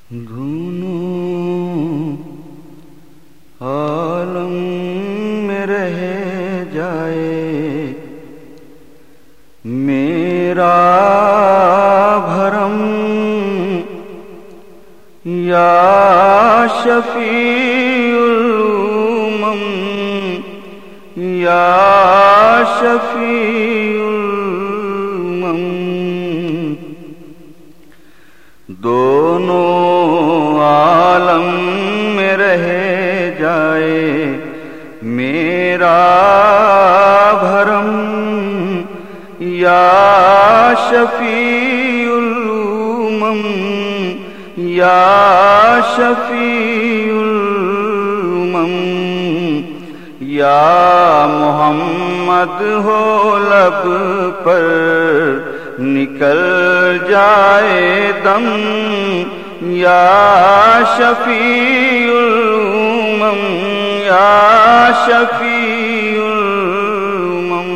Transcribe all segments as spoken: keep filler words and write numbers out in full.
دونوں عالم میں رہ جائے میرا بھرم یا شفیع الامم یا شفیع الامم دونوں عالم میں رہ جائے میرا بھرم یا شفیع الامم یا شفیع الامم یا محمد ہو لب پر نکل جائے دم یا شفیع الامم یا شفیع الامم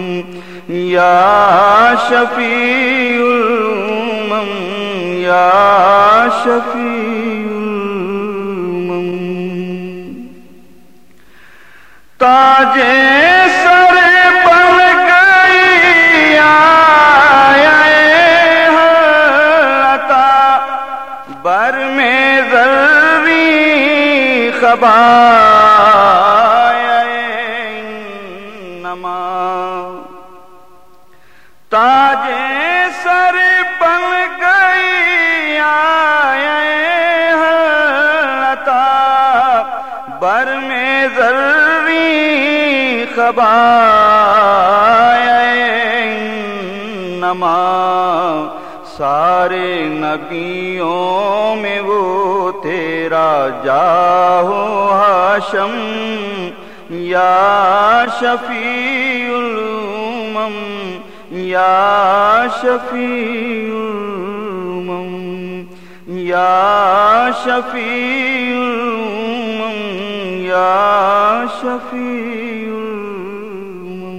یا شفیع الامم یا شفیع الامم تاج سر بن گئی عطا بر میں ذری خبائے نما تاج سر بن گئی عطا بر میں ذری خبائے نما سارے نبیوں میں وہ تیرا جاہ ہاشم یا شفیع الامم یا شفیع الامم یا شفیع الامم یا شفیع الامم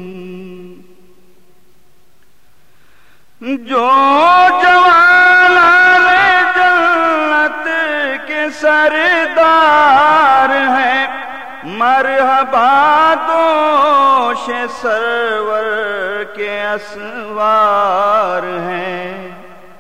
جو جوان اہل جنت کے سردار ہیں مرحبا دوش سرور کے اسوار ہیں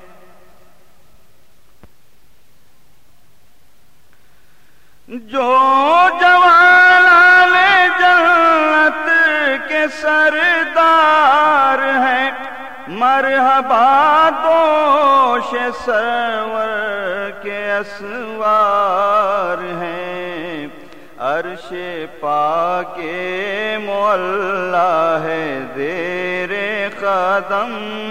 جو جوان اہل جنت کے سردار ہیں مرحبا دوش سرور کے اسوار ہیں عرش پاک معلا ہے زیر قدم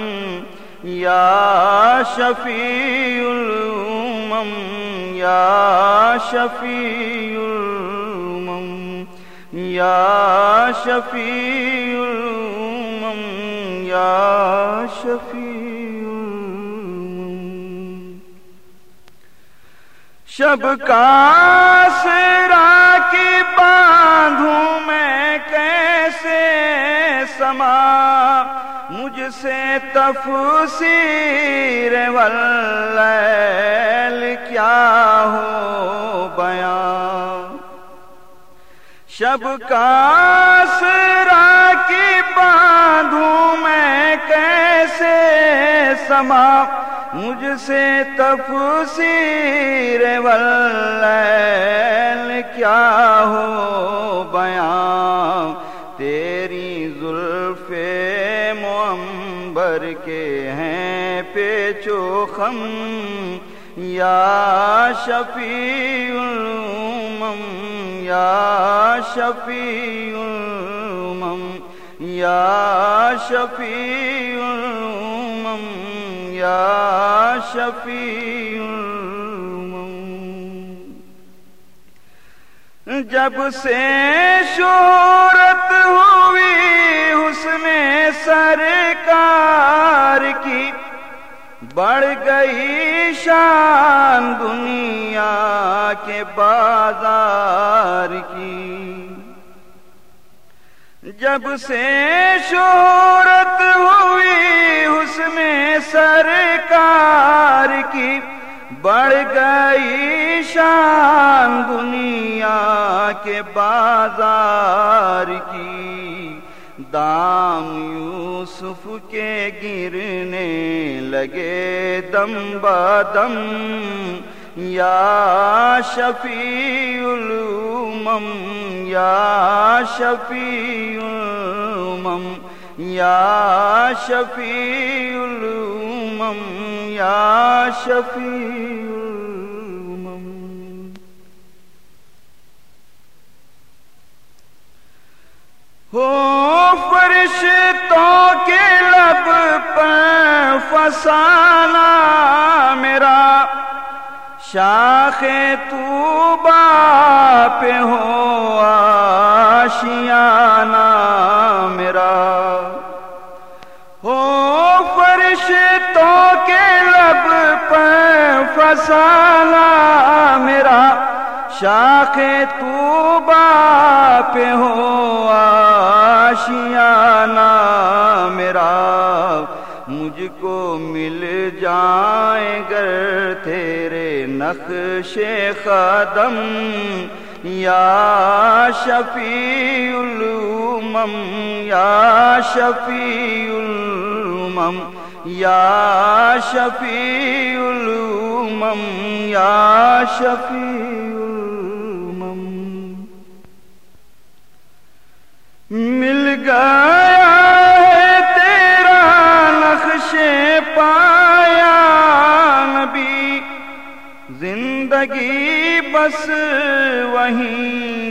یا شفیع الامم یا شفیع الامم یا شفیع الامم یا شفیع الامم شب کا آسرا کی باندھوں میں کیسے سما مجھ سے تفسیر واللیل کیا ہو بیان شب کا آسرا کی باندھوں میں کیسے سما مجھ سے تفسیر واللیل کیا ہو بیان تیری زلف معمبر کے ہیں پیچ و خم یا شفیع الامم یا شفیع الامم یا شفیع الامم یا شفیع الامم جب سے شہرت ہوئی حسن سرکار کی بڑھ گئی شان دنیا کے بازار کی جب سے شہرت ہوئی حسن سرکار کی بڑھ گئی شان دنیا کے بازار کی، دام یوسف کے گرنے لگے دم بدم، یا شفیع الامم یا شفیع الامم یا شفیع الامم یا شفیع الامم۔ ہو فرشتوں کے لب پر فسانہ میرا، شاخ طوبیٰ پہ ہو آشیانہ میرا، ہو فرشتوں کے لب پر فسانہ میرا، شاخ طوبیٰ پہ ہو آشیانہ میرا، مجھ کو مل جائیں گر تیرے نقش قدم، یا شفیع الامم یا شفیع الامم یا شفیع الامم یا شفیع الامم۔ مل گیا ہے تیرا نقش پایا نبی، زندگی بس وہیں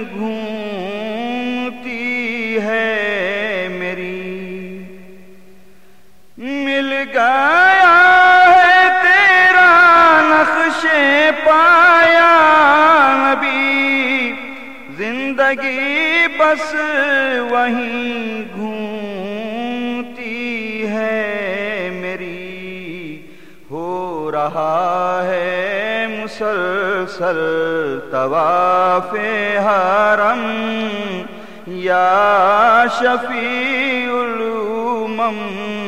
گھومتی ہے میری، مل گیا ہے تیرا نقش پایا نبی، زندگی بس وہیں گھومتی ہے میری، ہو رہا ہے مسلسل طواف حرم، یا شفیع الامم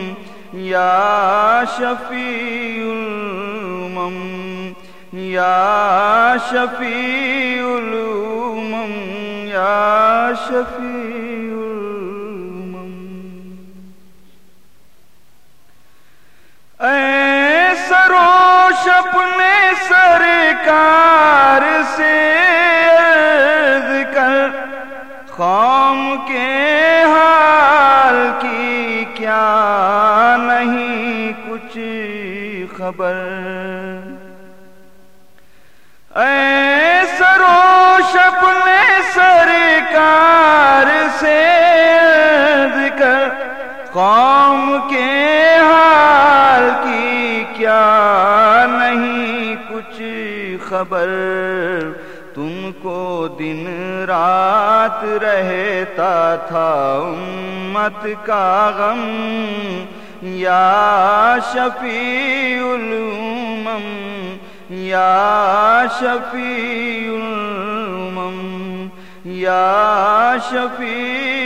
یا شفیع الامم یا شفیع الامم یا شفیع الامم۔ اے سروش اپنے سرکار سے عرض کر، قوم کے حال کی کیا نہیں کچھ خبر، اے سروش اپنے سرکار سے عرض کر، قوم کے حال کی کیا نہیں کچھ خبر، تم کو دن رات رہتا تھا امت کا غم، یا شفیع الامم یا شفیع الامم یا شفیع